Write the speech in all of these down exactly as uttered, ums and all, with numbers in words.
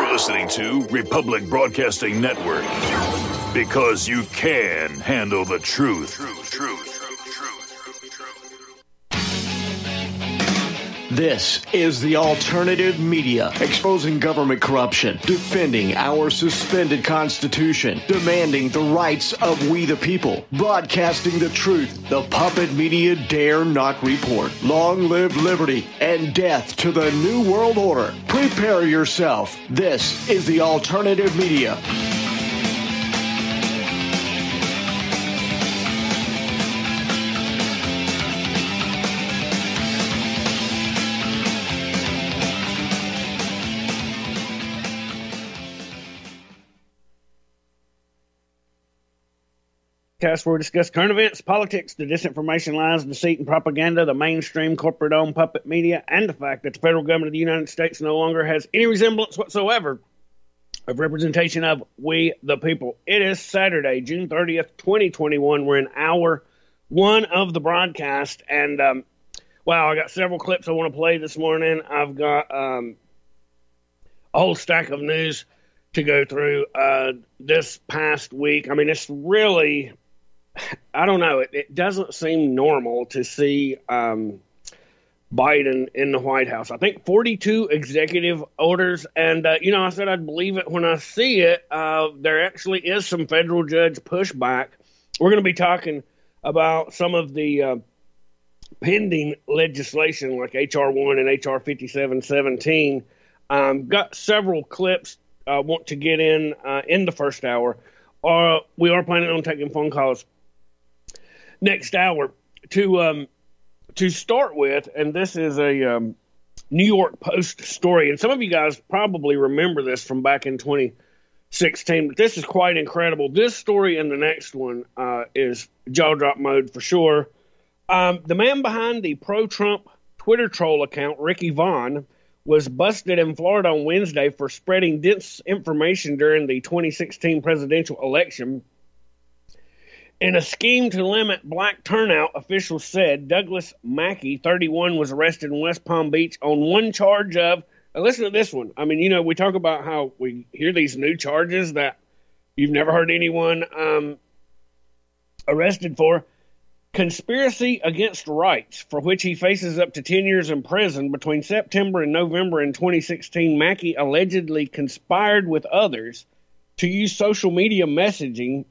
You're listening to Republic Broadcasting Network, because you can handle the truth. Truth, truth, truth, truth, truth. This is the alternative media, exposing government corruption, defending our suspended Constitution, demanding the rights of we the people, broadcasting the truth. The puppet media dare not report. Long live liberty and death to the New World Order. Prepare yourself. This is the alternative media. Podcast where we discuss current events, politics, the disinformation, lies, deceit, and propaganda, the mainstream corporate-owned puppet media, and the fact that the federal government of the United States no longer has any resemblance whatsoever of representation of we the people. It is Saturday, June thirtieth, twenty twenty-one. We're in hour one of the broadcast, and um, wow, I got several clips I want to play this morning. I've got um, a whole stack of news to go through uh, this past week. I mean, it's really... I don't know. It, it doesn't seem normal to see um, Biden in the White House. I think forty-two executive orders. And, uh, you know, I said I'd believe it when I see it. Uh, there actually is some federal judge pushback. We're going to be talking about some of the uh, pending legislation like H R one and H R fifty-seven seventeen. Um, got several clips I uh, want to get in uh, in the first hour. Uh, we are planning on taking phone calls next hour. To um, to start with, and this is a um, New York Post story, and some of you guys probably remember this from back in twenty sixteen, but this is quite incredible. This story and the next one uh, is jaw-drop mode for sure. Um, the man behind the pro-Trump Twitter troll account, Ricky Vaughn, was busted in Florida on Wednesday for spreading disinformation during the twenty sixteen presidential election. In a scheme to limit black turnout, officials said Douglas Mackey, thirty-one, was arrested in West Palm Beach on one charge of, now listen to this one. I mean, you know, we talk about how we hear these new charges that you've never heard anyone um, arrested for. Conspiracy against rights, for which he faces up to ten years in prison. Between September and November in twenty sixteen, Mackey allegedly conspired with others to use social media messaging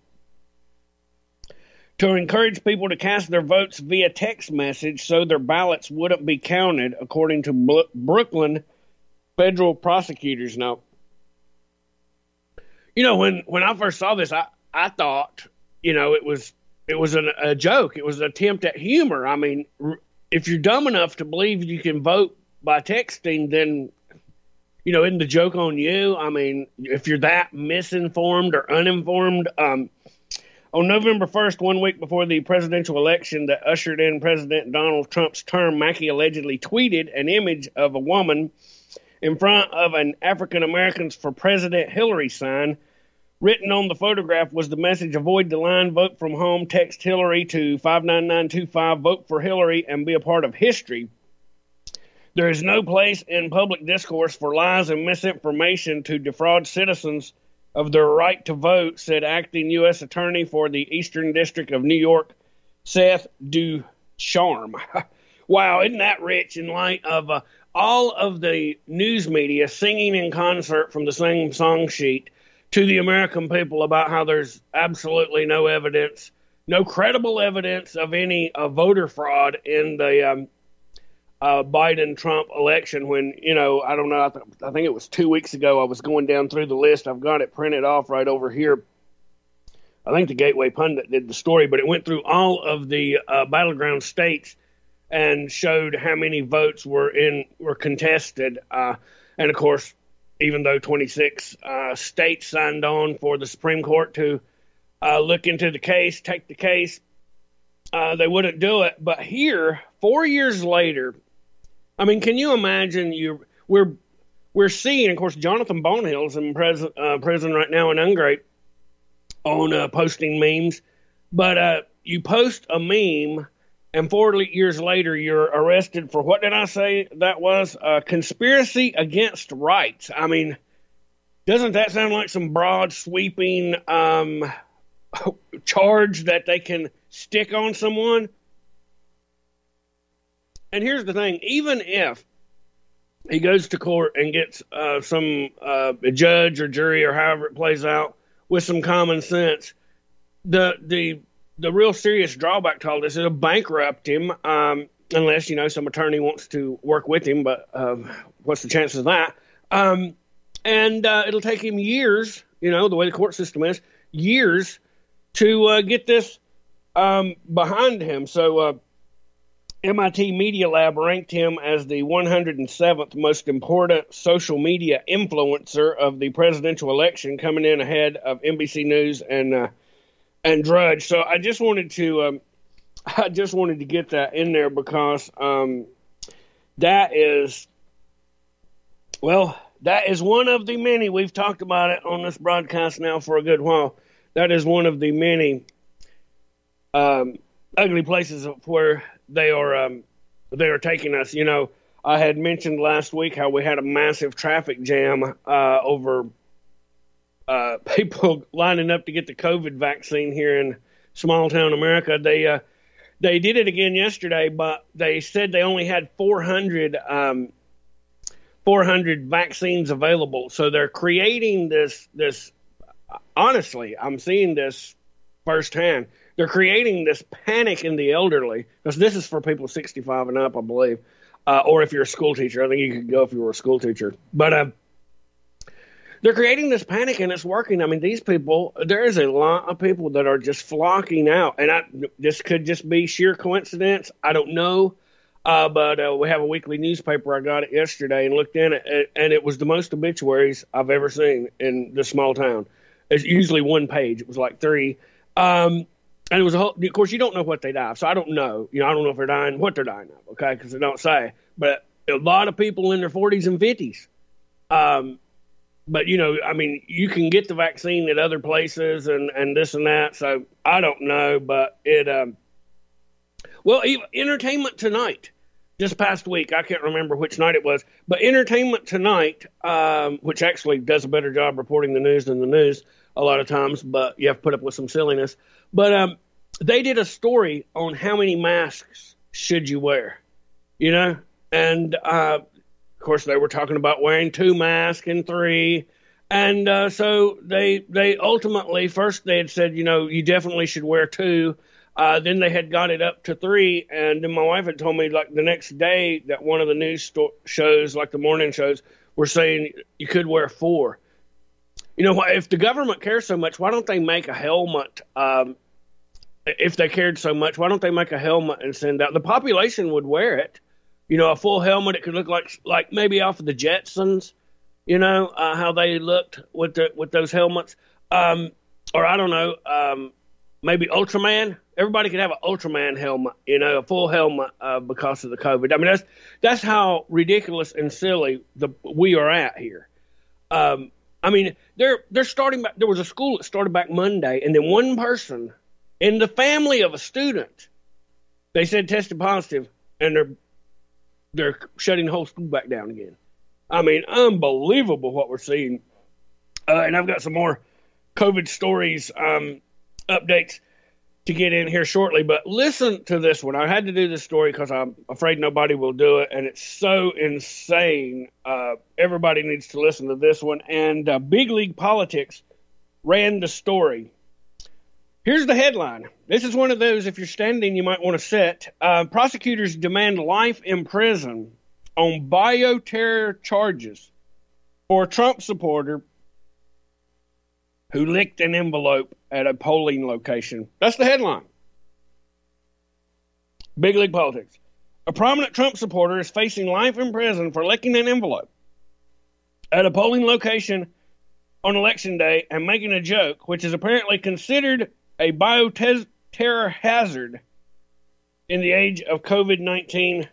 to encourage people to cast their votes via text message so their ballots wouldn't be counted, according to Bl- Brooklyn federal prosecutors. Now, you know, when, when I first saw this, I, I thought, you know, it was it was an, a joke. It was an attempt at humor. I mean, r- if you're dumb enough to believe you can vote by texting, then, you know, isn't the joke on you? I mean, if you're that misinformed or uninformed, um, on November first, one week before the presidential election that ushered in President Donald Trump's term, Mackey allegedly tweeted an image of a woman in front of an African Americans for President Hillary sign. Written on the photograph was the message, avoid the line, vote from home, text Hillary to five nine nine two five, vote for Hillary, and be a part of history. There is no place in public discourse for lies and misinformation to defraud citizens of their right to vote, said acting U S Attorney for the Eastern District of New York, Seth Ducharme. Wow, isn't that rich in light of uh, all of the news media singing in concert from the same song sheet to the American people about how there's absolutely no evidence, no credible evidence of any uh, voter fraud in the um, uh, Biden-Trump election when, you know, I don't know, I, th- I think it was two weeks ago I was going down through the list. I've got it printed off right over here. I think the Gateway Pundit did the story, but it went through all of the uh, battleground states and showed how many votes were in were contested. Uh, and, of course, even though twenty-six uh, states signed on for the Supreme Court to uh, look into the case, take the case, uh, they wouldn't do it. But here, four years later, I mean, can you imagine? You we're we're seeing, of course, Jonathan Bonehill's in pres- uh, prison right now in Ungrape on uh, posting memes. But uh, you post a meme, and four years later, you're arrested for, what did I say that was? Uh, conspiracy against rights. I mean, Doesn't that sound like some broad, sweeping um, charge that they can stick on someone? And here's the thing, even if he goes to court and gets uh, some uh, judge or jury or however it plays out with some common sense, the the the real serious drawback to all this is it'll bankrupt him um, unless, you know, some attorney wants to work with him. But uh, what's the chances of that? Um, and uh, it'll take him years, you know, the way the court system is, years to uh, get this um, behind him. So uh, M I T Media Lab ranked him as the one hundred seventh most important social media influencer of the presidential election, coming in ahead of N B C News and uh, and Drudge. So I just wanted to um, I just wanted to get that in there because um, that is, well, that is one of the many. We've talked about it on this broadcast now for a good while. That is one of the many um, ugly places where they are um, they are taking us. You know, I had mentioned last week how we had a massive traffic jam uh, over uh, people lining up to get the COVID vaccine here in small town America. They uh, they did it again yesterday, but they said they only had four hundred um, four hundred vaccines available. So they're creating this this. Honestly, I'm seeing this firsthand. They're creating this panic in the elderly, because this is for people sixty-five and up, I believe, uh, or if you're a school teacher. I think you could go if you were a school teacher. But uh, they're creating this panic, and it's working. I mean, these people, there is a lot of people that are just flocking out, and I, this could just be sheer coincidence. I don't know, uh, but uh, we have a weekly newspaper. I got it yesterday and looked in it, and it was the most obituaries I've ever seen in this small town. It's usually one page. It was like three. Um, And it was a whole, of course, you don't know what they die of. So I don't know. You know, I don't know if they're dying, what they're dying of, okay, because they don't say. But a lot of people in their forties and fifties. Um, but, you know, I mean, you can get the vaccine at other places and, and this and that. So I don't know. But it, um, well, even Entertainment Tonight, this past week, I can't remember which night it was, but Entertainment Tonight, um, which actually does a better job reporting the news than the news a lot of times, but you have to put up with some silliness. But um, they did a story on how many masks should you wear, you know? And, uh, of course, they were talking about wearing two masks and three. And uh, so they they ultimately, first they had said, you know, you definitely should wear two. Uh, then they had got it up to three. And then my wife had told me, like, the next day that one of the news sto- shows, like the morning shows, were saying you could wear four. You know, if the government cares so much, why don't they make a helmet? Um, if they cared so much, why don't they make a helmet and send out? The population would wear it. You know, a full helmet. It could look like like maybe off of the Jetsons. You know uh, how they looked with the with those helmets, um, or I don't know, um, maybe Ultraman. Everybody could have an Ultraman helmet. You know, a full helmet uh, because of the COVID. I mean, that's that's how ridiculous and silly the we are at here. Um, I mean, they're they're starting back. There was a school that started back Monday, and then one person in the family of a student, they said tested positive, and they're they're shutting the whole school back down again. I mean, unbelievable what we're seeing. Uh, and I've got some more COVID stories, um, updates to get in here shortly. But listen to this one. I had to do this story because I'm afraid nobody will do it, and it's so insane. Uh, everybody needs to listen to this one. And uh, Big League Politics ran the story. Here's the headline. This is one of those, if you're standing, you might want to sit. Uh, prosecutors demand life in prison on bioterror charges for a Trump supporter who licked an envelope at a polling location. That's the headline. Big League Politics. A prominent Trump supporter is facing life in prison for licking an envelope at a polling location on Election Day and making a joke, which is apparently considered a bioterror hazard in the age of COVID nineteen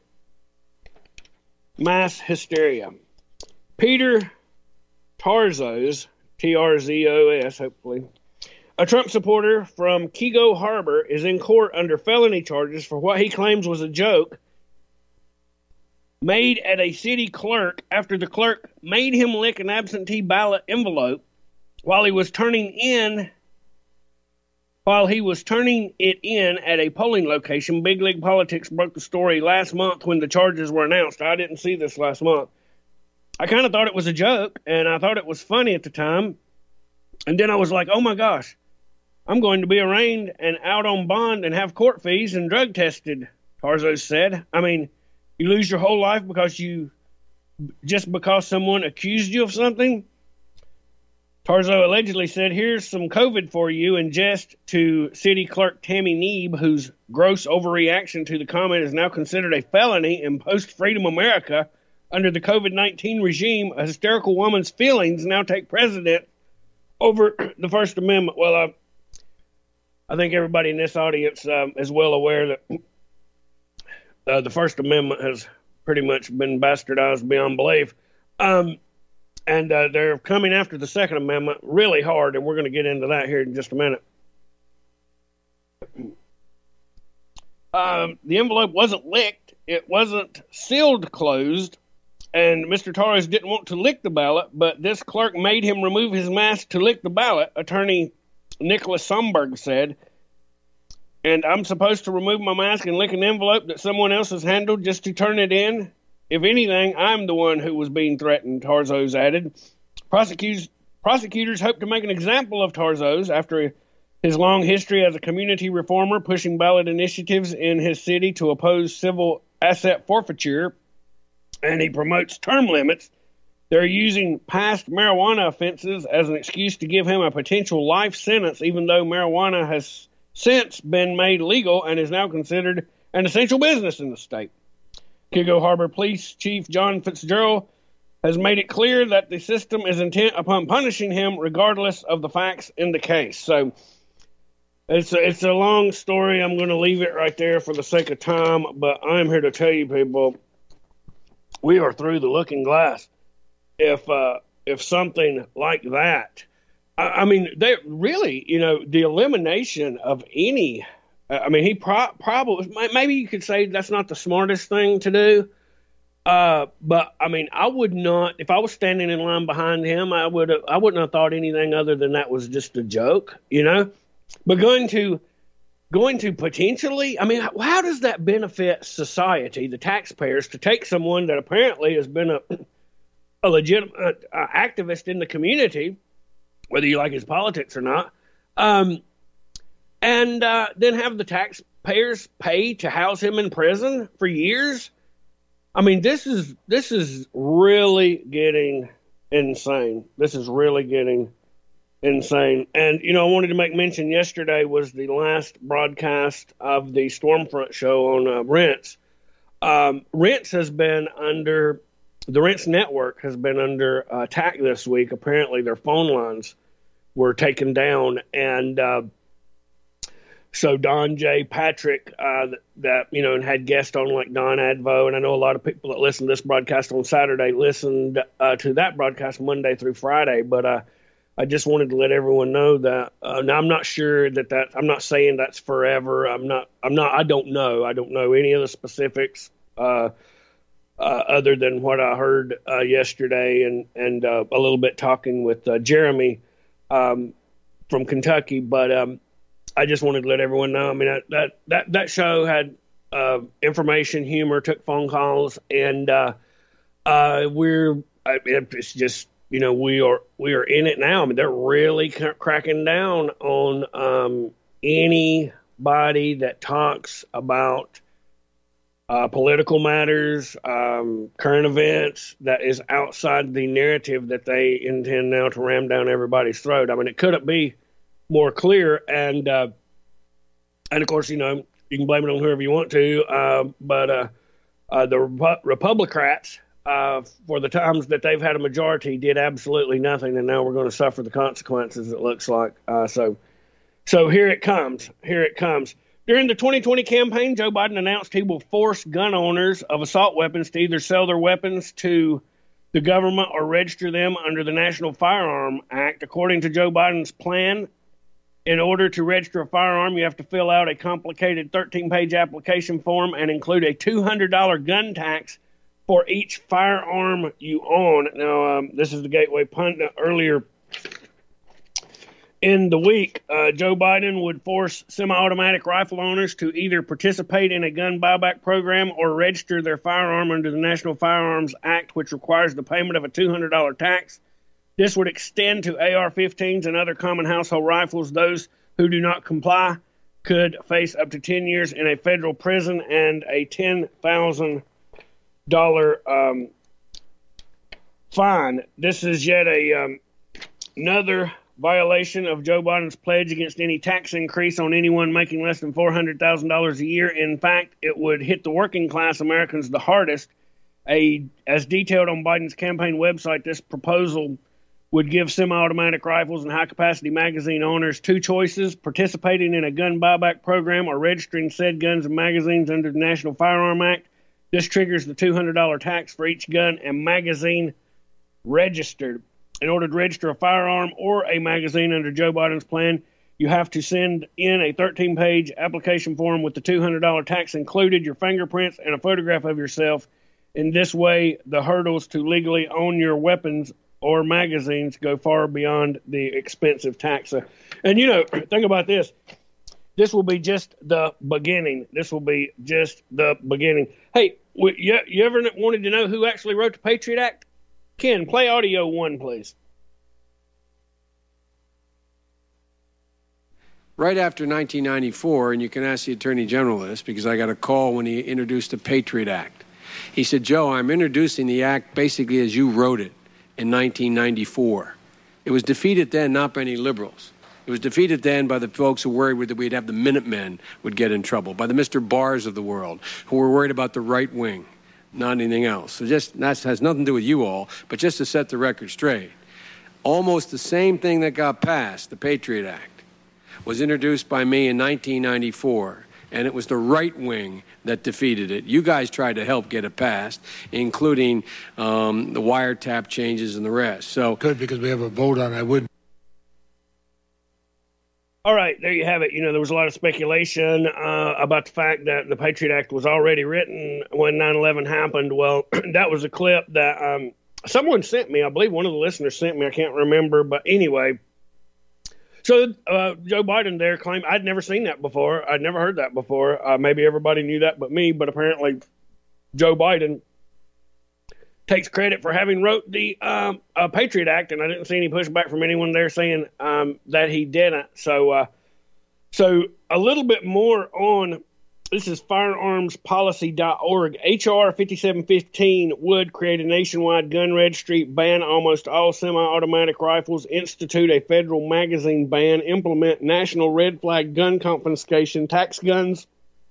mass hysteria. Peter Tarzos, T R Z O S, hopefully, a Trump supporter from Kego Harbor, is in court under felony charges for what he claims was a joke made at a city clerk after the clerk made him lick an absentee ballot envelope while he was turning in while he was turning it in at a polling location. Big League Politics broke the story last month when the charges were announced. I didn't see this last month. I kind of thought it was a joke, and I thought it was funny at the time. And then I was like, oh my gosh, I'm going to be arraigned and out on bond and have court fees and drug tested, Tarzo said. I mean, you lose your whole life because you, just because someone accused you of something? Tarzo allegedly said, here's some COVID for you, in jest to City Clerk Tammy Neeb, whose gross overreaction to the comment is now considered a felony in post-Freedom America. Under the COVID nineteen regime, a hysterical woman's feelings now take precedent over the First Amendment. Well, uh, I think everybody in this audience um, is well aware that uh, the First Amendment has pretty much been bastardized beyond belief. Um, and uh, they're coming after the Second Amendment really hard, and we're going to get into that here in just a minute. Um, the envelope wasn't licked. It wasn't sealed closed. And Mister Torres didn't want to lick the ballot, but this clerk made him remove his mask to lick the ballot, Attorney Nicholas Somberg said. And I'm supposed to remove my mask and lick an envelope that someone else has handled just to turn it in? If anything, I'm the one who was being threatened, Tarzo's added. Prosecutors, prosecutors hope to make an example of Tarzo's after his long history as a community reformer, pushing ballot initiatives in his city to oppose civil asset forfeiture, and he promotes term limits. They're using past marijuana offenses as an excuse to give him a potential life sentence, even though marijuana has since been made legal and is now considered an essential business in the state. Kigo Harbor Police Chief John Fitzgerald has made it clear that the system is intent upon punishing him regardless of the facts in the case. So it's a, it's a long story. I'm going to leave it right there for the sake of time, but I'm here to tell you people, we are through the looking glass. If uh, if something like that, I, I mean, they really, you know, the elimination of any. Uh, I mean, he pro- probably maybe you could say that's not the smartest thing to do. Uh, but I mean, I would not. If I was standing in line behind him, I would I wouldn't have thought anything other than that was just a joke, you know. But going to Going to potentially, I mean, how does that benefit society, the taxpayers, to take someone that apparently has been a, a legitimate uh, activist in the community, whether you like his politics or not, um, and uh, then have the taxpayers pay to house him in prison for years? I mean, this is this is really getting insane. This is really getting insane. And, you know, I wanted to make mention yesterday was the last broadcast of the Stormfront show on uh, Rents. Um, Rents has been under, the Rents network has been under uh, attack this week. Apparently their phone lines were taken down. And uh, so Don J. Patrick, uh, that, that, you know, and had guests on like Don Advo. And I know a lot of people that listen to this broadcast on Saturday listened uh, to that broadcast Monday through Friday. But, uh, I just wanted to let everyone know that. Uh, now, I'm not sure that that. I'm not saying that's forever. I'm not. I'm not. I don't know. I don't know any of the specifics uh, uh, other than what I heard uh, yesterday, and and uh, a little bit talking with uh, Jeremy um, from Kentucky. But um, I just wanted to let everyone know. I mean, that that that, that show had uh, information, humor, took phone calls, and uh, uh, we're. I, it's just. You know, we are we are in it now. I mean, they're really c- cracking down on um, anybody that talks about uh, political matters, um, current events, that is outside the narrative that they intend now to ram down everybody's throat. I mean, it couldn't be more clear. And, uh, and of course, you know, you can blame it on whoever you want to, uh, but uh, uh, the Repu- Republicrats, Uh, for the times that they've had a majority, did absolutely nothing, and now we're going to suffer the consequences, it looks like. Uh, so so here it comes. Here it comes. During the twenty twenty campaign, Joe Biden announced he will force gun owners of assault weapons to either sell their weapons to the government or register them under the National Firearm Act. According to Joe Biden's plan, in order to register a firearm, you have to fill out a complicated thirteen-page application form and include a two hundred dollars gun tax for each firearm you own. Now, um, this is the Gateway Pundit. Earlier in the week, uh, Joe Biden would force semi-automatic rifle owners to either participate in a gun buyback program or register their firearm under the National Firearms Act, which requires the payment of a two hundred dollars tax. This would extend to A R fifteens and other common household rifles. Those who do not comply could face up to ten years in a federal prison and a ten thousand dollars um, fine. This is yet a um, another violation of Joe Biden's pledge against any tax increase on anyone making less than four hundred thousand dollars a year. In fact, it would hit the working class Americans the hardest. A, as detailed on Biden's campaign website, this proposal would give semi-automatic rifles and high-capacity magazine owners two choices: participating in a gun buyback program or registering said guns and magazines under the National Firearm Act. This triggers the two hundred dollars tax for each gun and magazine registered. In order to register a firearm or a magazine under Joe Biden's plan, you have to send in a thirteen-page application form with the two hundred dollars tax included, your fingerprints, and a photograph of yourself. In this way, the hurdles to legally own your weapons or magazines go far beyond the expensive tax. And, you know, think about this. This will be just the beginning. This will be just the beginning. Hey, you, you ever wanted to know who actually wrote the Patriot Act? Ken, play audio one, please. Right after nineteen ninety-four, and you can ask the Attorney General this because I got a call when he introduced the Patriot Act. He said, Joe, I'm introducing the act basically as you wrote it in nineteen ninety-four. It was defeated then not by any liberals. It was defeated then by the folks who worried that we'd have the Minutemen would get in trouble, by the Mister Barrs of the world who were worried about the right wing, not anything else. So just that has nothing to do with you all, but just to set the record straight. Almost the same thing that got passed, the Patriot Act, was introduced by me in nineteen ninety-four, and it was the right wing that defeated it. You guys tried to help get it passed, including um, the wiretap changes and the rest. So good, because we have a vote on it. I wouldn't. All right, there you have it. You know, there was a lot of speculation uh, about the fact that the Patriot Act was already written when nine eleven happened. Well, that was a clip that um, someone sent me. I believe one of the listeners sent me. I can't remember. But anyway, so uh, Joe Biden there claimed, I'd never seen that before. I'd never heard that before. Uh, maybe everybody knew that but me. But apparently Joe Biden takes credit for having wrote the um, uh, Patriot Act, and I didn't see any pushback from anyone there saying um, that he didn't. So, uh, so a little bit more on, this is firearms policy dot org. H R fifty-seven fifteen would create a nationwide gun registry, ban almost all semi-automatic rifles, institute a federal magazine ban, implement national red flag gun confiscation, tax guns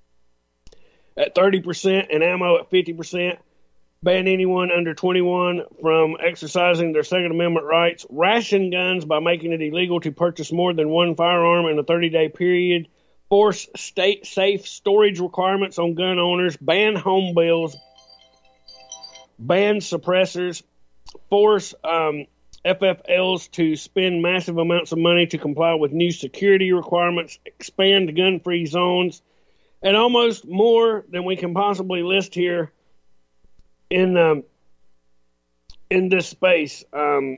at thirty percent and ammo at fifty percent, ban anyone under twenty-one from exercising their Second Amendment rights, ration guns by making it illegal to purchase more than one firearm in a thirty-day period, force state-safe storage requirements on gun owners, ban home bills, ban suppressors, force um, F F Ls to spend massive amounts of money to comply with new security requirements, expand gun-free zones, and almost more than we can possibly list here in um, in this space. Um,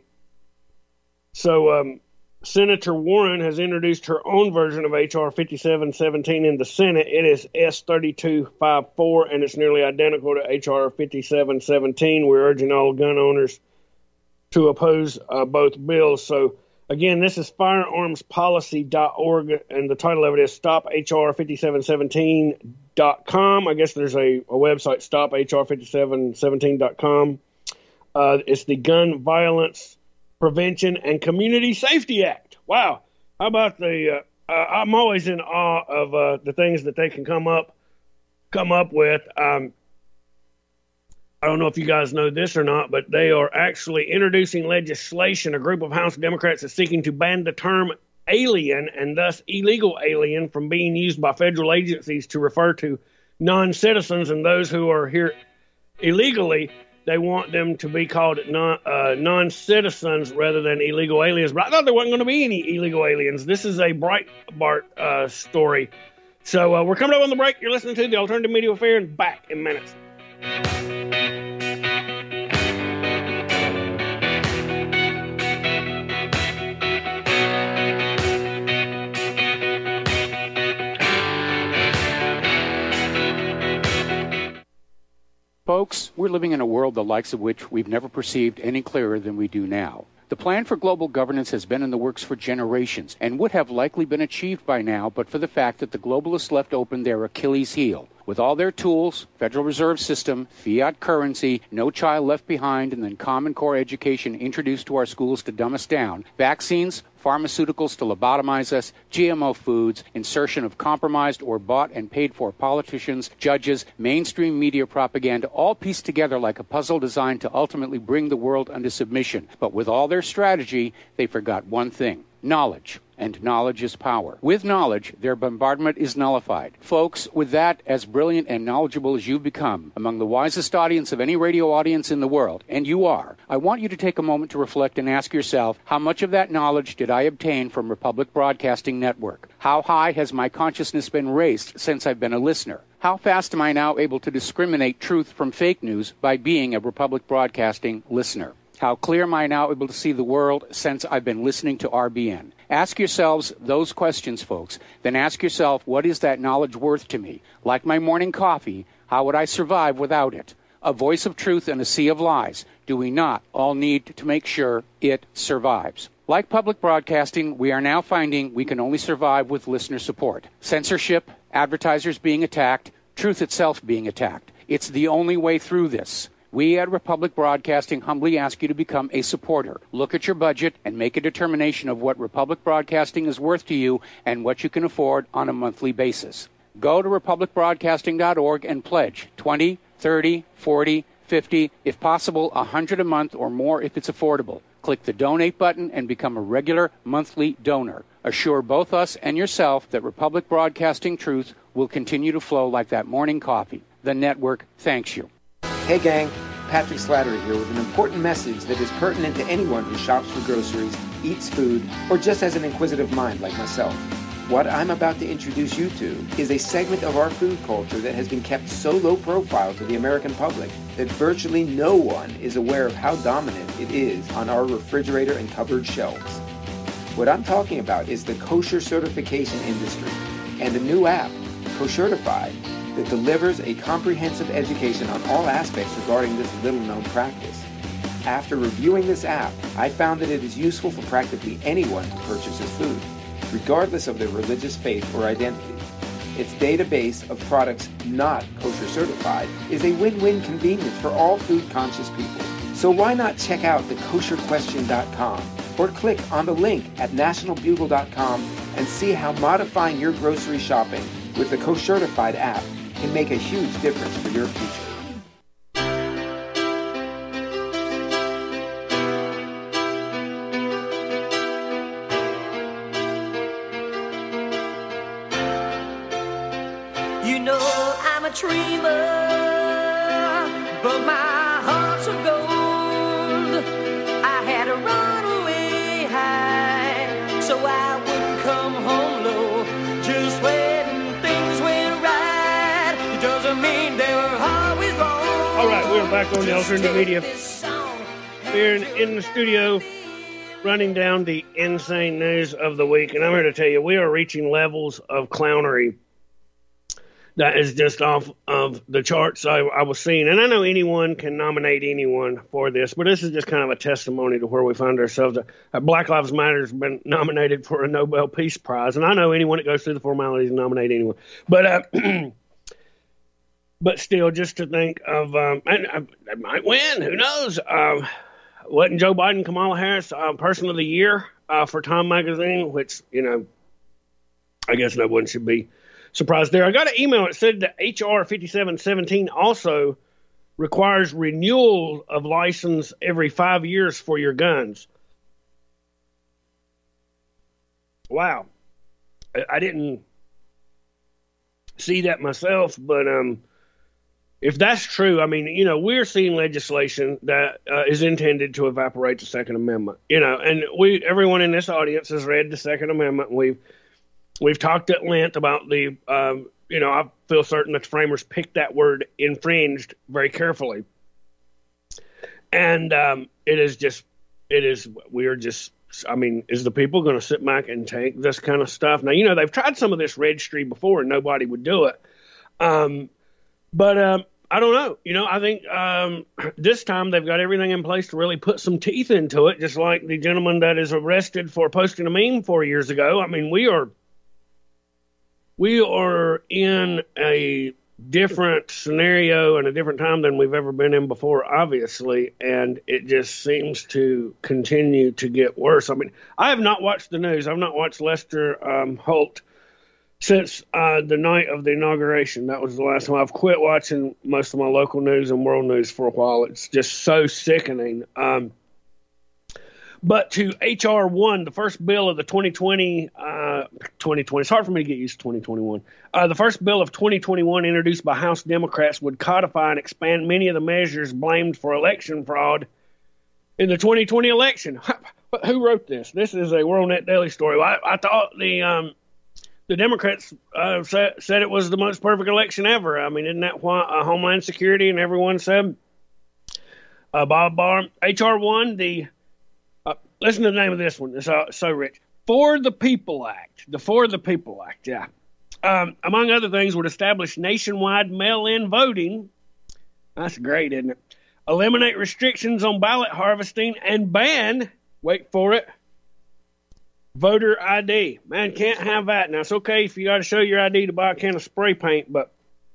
so um, Senator Warren has introduced her own version of H R fifty-seven seventeen in the Senate. It is S thirty-two fifty-four, and it's nearly identical to H R fifty-seven seventeen. We're urging all gun owners to oppose uh, both bills. So, again, this is firearms policy dot org, and the title of it is Stop H R fifty-seven seventeen dot com. I guess there's a, a website, Stop H R fifty-seven seventeen dot com. Uh, it's the Gun Violence Prevention and Community Safety Act. Wow. How about the, uh, uh, I'm always in awe of uh, the things that they can come up, come up with. Um, I don't know if you guys know this or not, but they are actually introducing legislation. A group of House Democrats is seeking to ban the term alien and thus illegal alien from being used by federal agencies to refer to non-citizens and those who are here illegally. They want them to be called non, uh, non-citizens rather than illegal aliens. But I thought there wasn't going to be any illegal aliens. This is a Breitbart uh, story. So uh, we're coming up on the break. You're listening to the Alternative Media Affair, and back in minutes. Folks, we're living in a world the likes of which we've never perceived any clearer than we do now. The plan for global governance has been in the works for generations and would have likely been achieved by now but for the fact that the globalists left open their Achilles heel. With all their tools, Federal Reserve System, fiat currency, no child left behind, and then Common Core education introduced to our schools to dumb us down, vaccines, pharmaceuticals to lobotomize us, G M O foods, insertion of compromised or bought and paid for politicians, judges, mainstream media propaganda, all pieced together like a puzzle designed to ultimately bring the world under submission. But with all their strategy, they forgot one thing: knowledge. And knowledge is power. With knowledge, their bombardment is nullified. Folks, with that, as brilliant and knowledgeable as you've become, among the wisest audience of any radio audience in the world, and you are, I want you to take a moment to reflect and ask yourself, how much of that knowledge did I obtain from Republic Broadcasting Network? How high has my consciousness been raised since I've been a listener? How fast am I now able to discriminate truth from fake news by being a Republic Broadcasting listener? How clear am I now able to see the world since I've been listening to R B N? Ask yourselves those questions, folks. Then ask yourself, what is that knowledge worth to me? Like my morning coffee, how would I survive without it? A voice of truth in a sea of lies. Do we not all need to make sure it survives? Like public broadcasting, we are now finding we can only survive with listener support. Censorship, advertisers being attacked, truth itself being attacked. It's the only way through this. We at Republic Broadcasting humbly ask you to become a supporter. Look at your budget and make a determination of what Republic Broadcasting is worth to you and what you can afford on a monthly basis. Go to republic broadcasting dot org and pledge twenty, thirty, forty, fifty, if possible, one hundred a month or more if it's affordable. Click the donate button and become a regular monthly donor. Assure both us and yourself that Republic Broadcasting truth will continue to flow like that morning coffee. The network thanks you. Hey gang, Patrick Slattery here with an important message that is pertinent to anyone who shops for groceries, eats food, or just has an inquisitive mind like myself. What I'm about to introduce you to is a segment of our food culture that has been kept so low profile to the American public that virtually no one is aware of how dominant it is on our refrigerator and cupboard shelves. What I'm talking about is the kosher certification industry and a new app, Koshertified, that delivers a comprehensive education on all aspects regarding this little-known practice. After reviewing this app, I found that it is useful for practically anyone who purchases food, regardless of their religious faith or identity. Its database of products not kosher certified is a win-win convenience for all food-conscious people. So why not check out the kosher question dot com or click on the link at national bugle dot com and see how modifying your grocery shopping with the Koshertified app can make a huge difference for your future. You know I'm a dreamer, but my heart's of gold. I had to run away high, so I wouldn't come home low. Just when things went right, it doesn't mean they were always wrong. All right, we're back on the alternative media. We're in, in the studio running down the insane news of the week, and I'm here to tell you we are reaching levels of clownery that is just off of the charts I, I was seeing. And I know anyone can nominate anyone for this, but this is just kind of a testimony to where we find ourselves. Uh, Black Lives Matter has been nominated for a Nobel Peace Prize, and I know anyone that goes through the formalities and nominate anyone. But uh, but still, just to think of, um, and I, I might win, who knows? Um, wasn't Joe Biden, Kamala Harris, uh, Person of the Year uh, for Time Magazine, which, you know, I guess no one should be surprised there. I got an email that said that H R fifty-seven seventeen also requires renewal of license every five years for your guns. Wow. I, I didn't see that myself, but um, if that's true, I mean, you know, we're seeing legislation that uh, is intended to evaporate the Second Amendment. You know, and we, everyone in this audience has read the Second Amendment. We've We've talked at length about the, um, you know, I feel certain that the framers picked that word infringed very carefully. And um, it is just, it is, we are just, I mean, is the people going to sit back and take this kind of stuff? Now, you know, they've tried some of this registry before and nobody would do it. Um, but um, I don't know. You know, I think um, this time they've got everything in place to really put some teeth into it, just like the gentleman that is arrested for posting a meme four years ago. I mean, we are we are in a different scenario and a different time than we've ever been in before, obviously, and it just seems to continue to get worse. I mean, I have not watched the news. I've not watched Lester um, Holt since uh, the night of the inauguration. That was the last time. I've quit watching most of my local news and world news for a while. It's just so sickening. Um, but to H R one, the first bill of the twenty twenty, uh, twenty twenty, it's hard for me to get used to twenty twenty-one. Uh, the first bill of twenty twenty-one introduced by House Democrats would codify and expand many of the measures blamed for election fraud in the twenty twenty election. Who wrote this? This is a WorldNet Daily story. I, I thought the... Um, The Democrats uh, said, said it was the most perfect election ever. I mean, isn't that why uh, Homeland Security and everyone said? Uh, Bob Barr, H R one, the, uh, listen to the name of this one. It's uh, so rich. For the People Act. The For the People Act, yeah. Um, among other things, would establish nationwide mail-in voting. That's great, isn't it? Eliminate restrictions on ballot harvesting and ban, wait for it, voter I D. Man, can't have that. Now, it's okay if you got to show your I D to buy a can of spray paint, but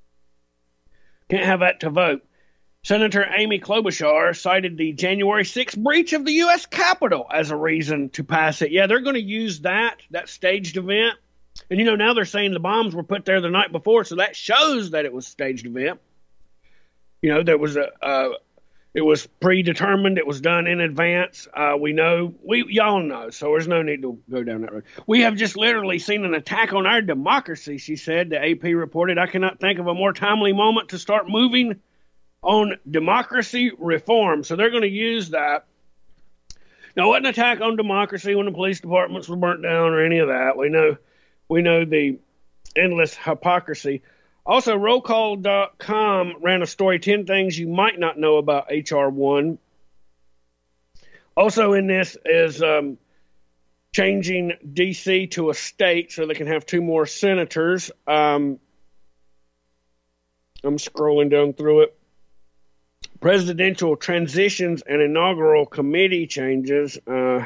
can't have that to vote. Senator Amy Klobuchar cited the January sixth breach of the U S Capitol as a reason to pass it. Yeah, they're going to use that, that staged event. And, you know, now they're saying the bombs were put there the night before, so that shows that it was a staged event. You know, there was a... Uh, It was predetermined. It was done in advance. Uh, we know, we y'all know, so there's no need to go down that road. We have just literally seen an attack on our democracy, she said, the A P reported. I cannot think of a more timely moment to start moving on democracy reform. So they're going to use that. Now, it wasn't an attack on democracy when the police departments were burnt down or any of that. We know, we know the endless hypocrisy. Also, roll call dot com ran a story, ten things you might not know about H R one. Also in this is um, changing D C to a state so they can have two more senators. Um, I'm scrolling down through it. Presidential transitions and inaugural committee changes. Uh,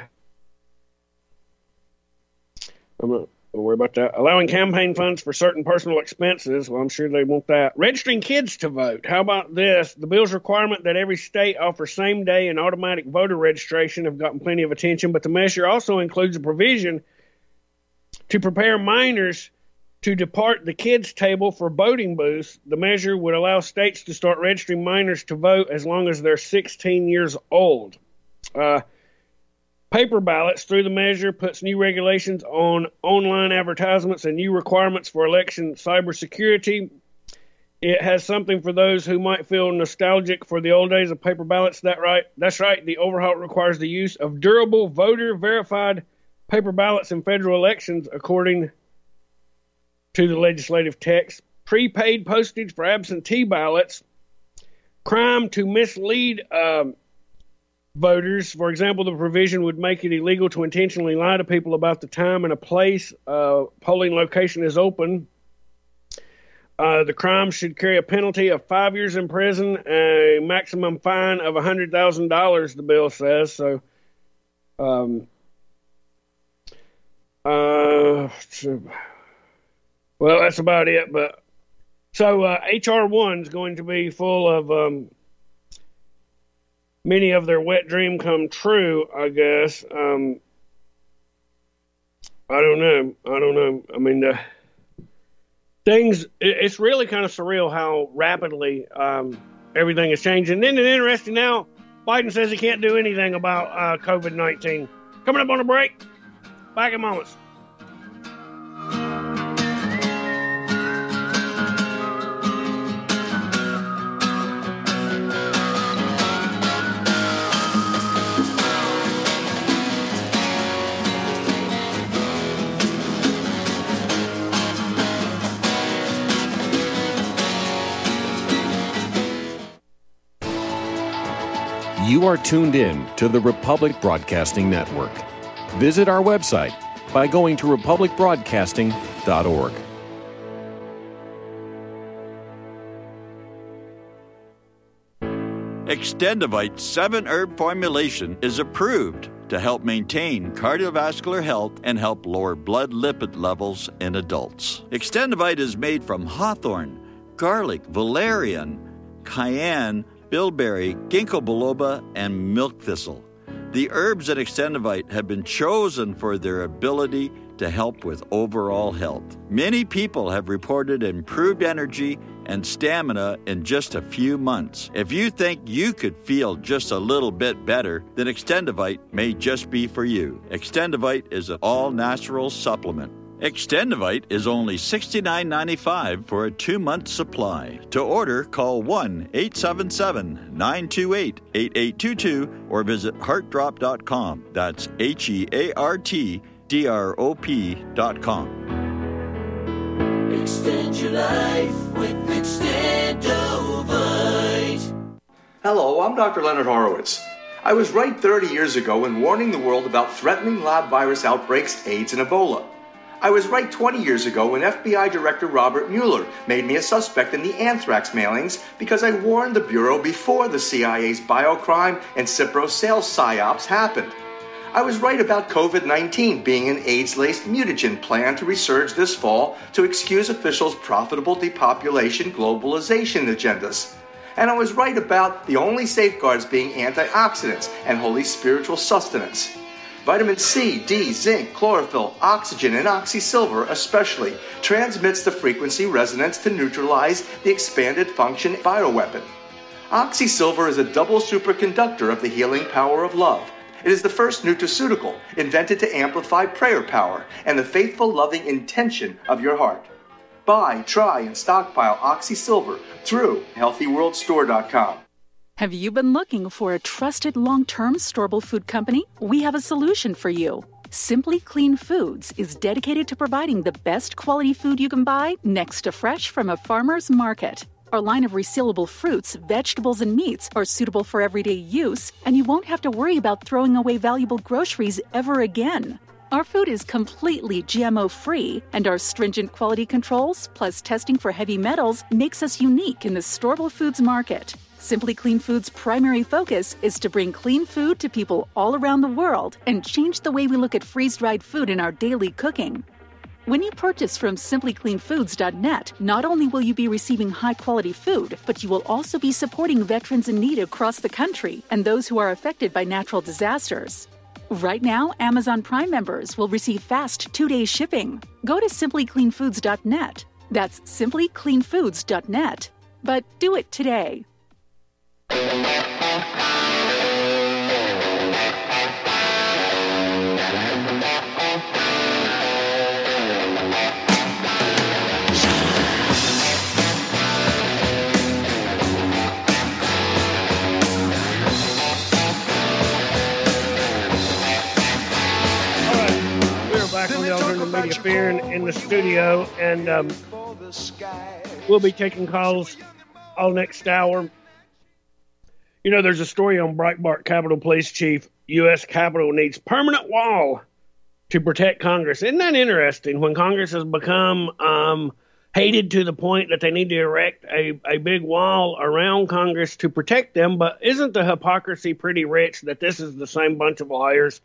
I'm not Don't worry about that. Allowing campaign funds for certain personal expenses. Well, I'm sure they want that. Registering kids to vote. How about this? The bill's requirement that every state offer same-day and automatic voter registration have gotten plenty of attention, but the measure also includes a provision to prepare minors to depart the kids' table for voting booths. The measure would allow states to start registering minors to vote as long as they're sixteen years old. Uh, Paper ballots through the measure puts new regulations on online advertisements and new requirements for election cybersecurity. It has something for those who might feel nostalgic for the old days of paper ballots. That right? That's right. The overhaul requires the use of durable, voter-verified paper ballots in federal elections, according to the legislative text. Prepaid postage for absentee ballots. Crime to mislead um, voters. For example, the provision would make it illegal to intentionally lie to people about the time and a place uh, polling location is open. Uh, the crime should carry a penalty of five years in prison, a maximum fine of one hundred thousand dollars, the bill says. So, um, uh, well, that's about it. But so uh, H R one is going to be full of um, many of their wet dream come true, I guess. Um, I don't know. I don't know. I mean, the things, it's really kind of surreal how rapidly um, everything is changing. And then it's interesting now, Biden says he can't do anything about uh, COVID nineteen. Coming up on a break. Back in moments. You are tuned in to the Republic Broadcasting Network. Visit our website by going to republic broadcasting dot org. Extendivite's seven-herb formulation is approved to help maintain cardiovascular health and help lower blood lipid levels in adults. Extendivite is made from hawthorn, garlic, valerian, cayenne, bilberry, ginkgo biloba, and milk thistle. The herbs in Extendivite have been chosen for their ability to help with overall health. Many people have reported improved energy and stamina in just a few months. If you think you could feel just a little bit better, then Extendivite may just be for you. Extendivite is an all-natural supplement. Extendivite is only sixty-nine ninety-five for a two-month supply. To order, call one eight seven seven, nine two eight, eight eight two two or visit heart drop dot com. That's H E A R T D R O P dot com. Extend your life with Extendovite. Hello, I'm Doctor Leonard Horowitz. I was right thirty years ago in warning the world about threatening lab virus outbreaks, AIDS, and Ebola. I was right twenty years ago when F B I Director Robert Mueller made me a suspect in the anthrax mailings because I warned the Bureau before the C I A's biocrime and Cipro sales psyops happened. I was right about COVID nineteen being an AIDS-laced mutagen planned to resurge this fall to excuse officials' profitable depopulation globalization agendas. And I was right about the only safeguards being antioxidants and holy spiritual sustenance. Vitamin C, D, zinc, chlorophyll, oxygen, and oxysilver especially transmits the frequency resonance to neutralize the expanded function bioweapon. Oxysilver is a double superconductor of the healing power of love. It is the first nutraceutical invented to amplify prayer power and the faithful, loving intention of your heart. Buy, try, and stockpile Oxysilver through healthy world store dot com. Have you been looking for a trusted long-term storable food company? We have a solution for you. Simply Clean Foods is dedicated to providing the best quality food you can buy next to fresh from a farmer's market. Our line of resealable fruits, vegetables, and meats are suitable for everyday use, and you won't have to worry about throwing away valuable groceries ever again. Our food is completely G M O-free, and our stringent quality controls, plus testing for heavy metals, makes us unique in the storable foods market. Simply Clean Foods' primary focus is to bring clean food to people all around the world and change the way we look at freeze-dried food in our daily cooking. When you purchase from simply clean foods dot net, not only will you be receiving high-quality food, but you will also be supporting veterans in need across the country and those who are affected by natural disasters. Right now, Amazon Prime members will receive fast two-day shipping. Go to simply clean foods dot net. That's simply clean foods dot net. But do it today. Back on the Alternative Media Fair in, in the studio, and um, we'll be taking calls all next hour. You know, there's a story on Breitbart. Capitol Police Chief, U S Capitol needs permanent wall to protect Congress. Isn't that interesting? When Congress has become um, hated to the point that they need to erect a, a big wall around Congress to protect them, but isn't the hypocrisy pretty rich that this is the same bunch of liars,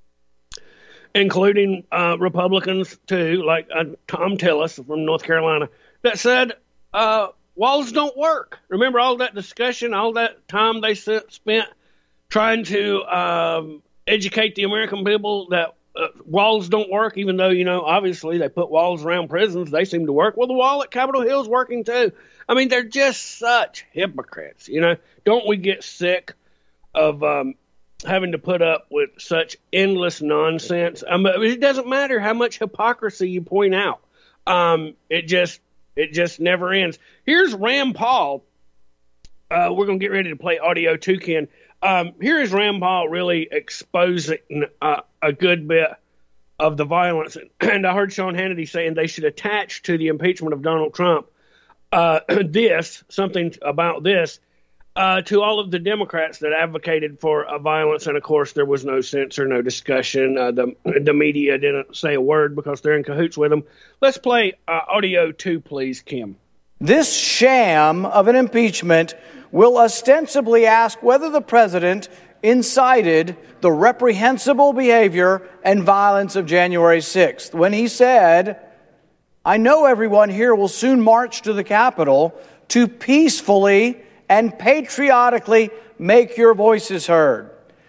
including uh, Republicans, too, like uh, Tom Tillis from North Carolina, that said uh, walls don't work. Remember all that discussion, all that time they spent trying to um, educate the American people that uh, walls don't work, even though, you know, obviously they put walls around prisons. They seem to work. Well, the wall at Capitol Hill is working, too. I mean, they're just such hypocrites, you know. Don't we get sick of um, having to put up with such endless nonsense? Um, it doesn't matter how much hypocrisy you point out. Um, it just it just never ends. Here's Rand Paul. Uh, we're going to get ready to play audio too, Ken. Um, here is Rand Paul really exposing uh, a good bit of the violence. And I heard Sean Hannity saying they should attach to the impeachment of Donald Trump uh, this, something about this, Uh, to all of the Democrats that advocated for uh, violence. And, of course, there was no censor, no discussion. Uh, the the media didn't say a word because they're in cahoots with them. Let's play uh, audio two, please, Kim. This sham of an impeachment will ostensibly ask whether the president incited the reprehensible behavior and violence of January sixth, when he said, "I know everyone here will soon march to the Capitol to peacefully and patriotically make your voices heard."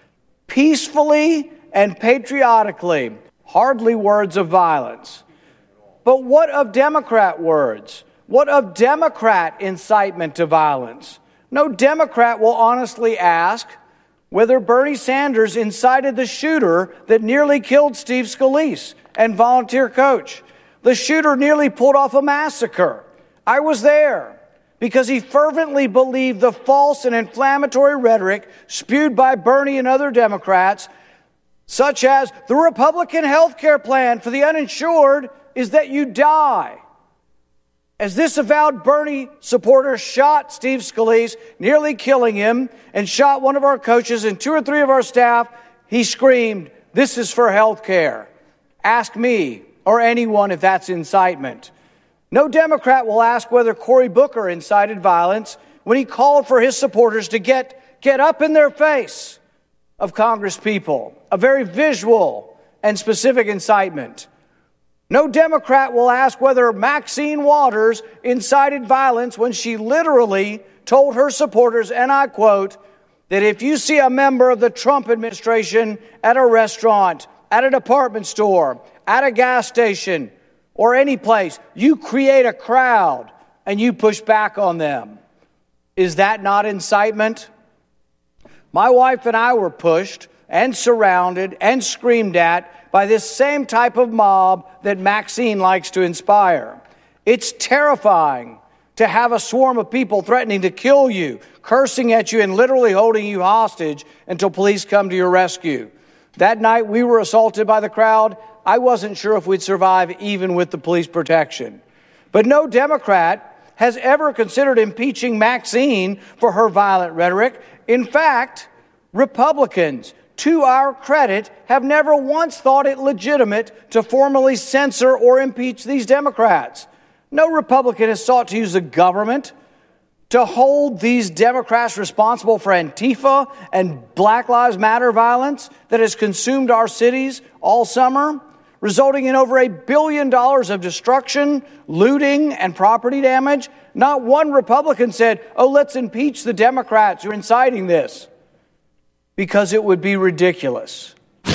Peacefully and patriotically, hardly words of violence. But what of Democrat words? What of Democrat incitement to violence? No Democrat will honestly ask whether Bernie Sanders incited the shooter that nearly killed Steve Scalise and volunteer coach. The shooter nearly pulled off a massacre. I was there because he fervently believed the false and inflammatory rhetoric spewed by Bernie and other Democrats, such as the Republican health care plan for the uninsured is that you die. As this avowed Bernie supporter shot Steve Scalise, nearly killing him, and shot one of our coaches and two or three of our staff, he screamed, "This is for health care." Ask me or anyone if that's incitement. No Democrat will ask whether Cory Booker incited violence when he called for his supporters to get, get up in their face of Congress people, a very visual and specific incitement. No Democrat will ask whether Maxine Waters incited violence when she literally told her supporters, and I quote, that if you see a member of the Trump administration at a restaurant, at a department store, at a gas station, or any place, you create a crowd and you push back on them. Is that not incitement? My wife and I were pushed and surrounded and screamed at by this same type of mob that Maxine likes to inspire. It's terrifying to have a swarm of people threatening to kill you, cursing at you, and literally holding you hostage until police come to your rescue. That night we were assaulted by the crowd. I wasn't sure if we'd survive even with the police protection. But no Democrat has ever considered impeaching Maxine for her violent rhetoric. In fact, Republicans, to our credit, have never once thought it legitimate to formally censor or impeach these Democrats. No Republican has sought to use the government to hold these Democrats responsible for Antifa and Black Lives Matter violence that has consumed our cities all summer, resulting in over a billion dollars of destruction, looting, and property damage. Not one Republican said, "Oh, let's impeach the Democrats who are inciting this," because it would be ridiculous.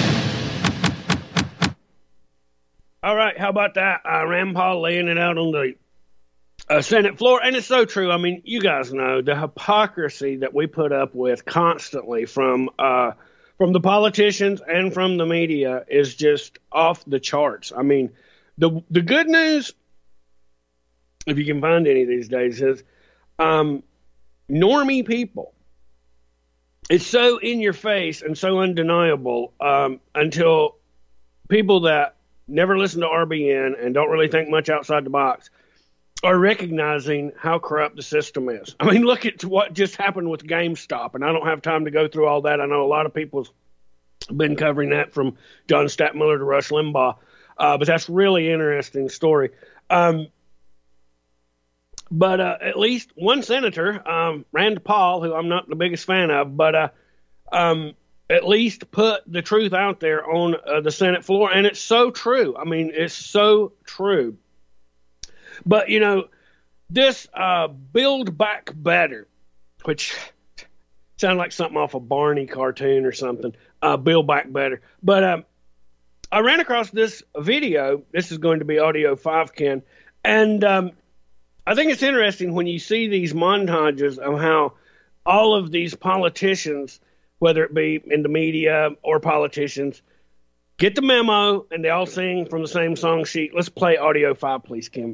All right, how about that? Uh, Rand Paul laying it out on the uh, Senate floor. And it's so true. I mean, you guys know the hypocrisy that we put up with constantly from uh, from the politicians and from the media is just off the charts. I mean, the the good news, if you can find any these days, is um, normie people. It's so in your face and so undeniable um, until people that never listen to R B N and don't really think much outside the box are recognizing how corrupt the system is. I mean, look at what just happened with GameStop, and I don't have time to go through all that. I know a lot of people's been covering that from John Stadtmiller to Rush Limbaugh, uh, but that's really interesting story. Um, But uh, at least one senator, um, Rand Paul, who I'm not the biggest fan of, but uh, um, at least put the truth out there on uh, the Senate floor. And it's so true. I mean, it's so true. But, you know, this uh, Build Back Better, which sounds like something off a Barney cartoon or something, uh, Build Back Better. But um, I ran across this video. This is going to be audio five, Ken. And um, I think it's interesting when you see these montages of how all of these politicians, whether it be in the media or politicians, get the memo and they all sing from the same song sheet. Let's play audio five, please, Kim.